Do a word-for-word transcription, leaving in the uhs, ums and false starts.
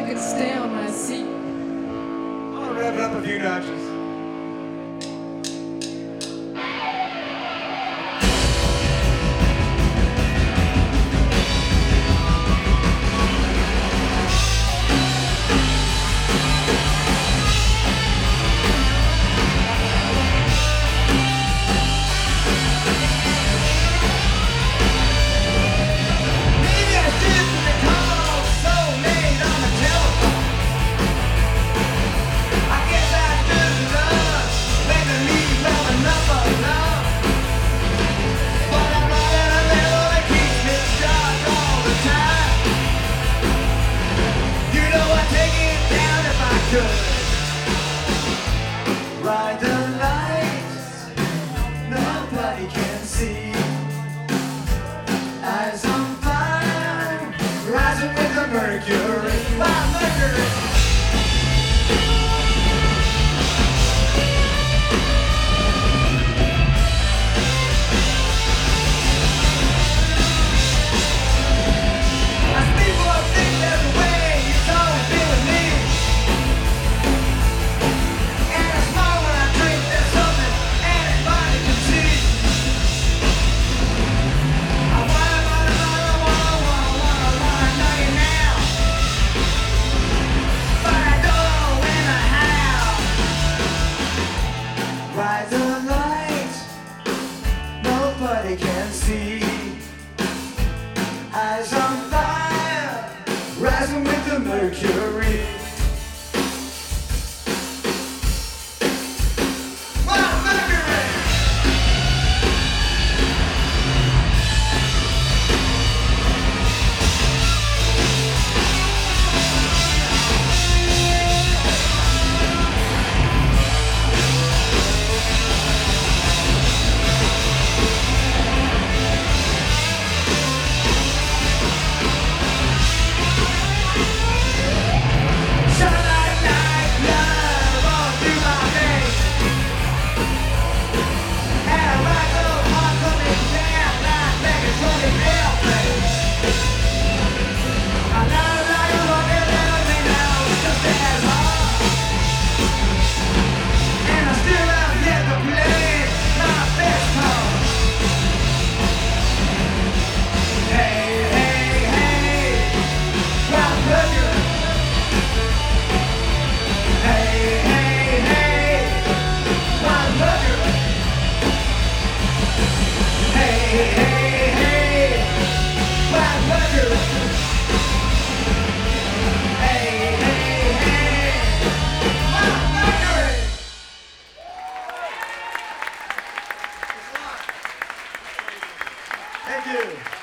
could stay on my seat. I'm gonna rev it up a few notches. Ride the lights, nobody can see. Eyes on fire, rising with the mercury. Wow, mercury! Ride the lights, nobody can see. Eyes on fire, rising with the mercury. Wow, mercury! Thank you.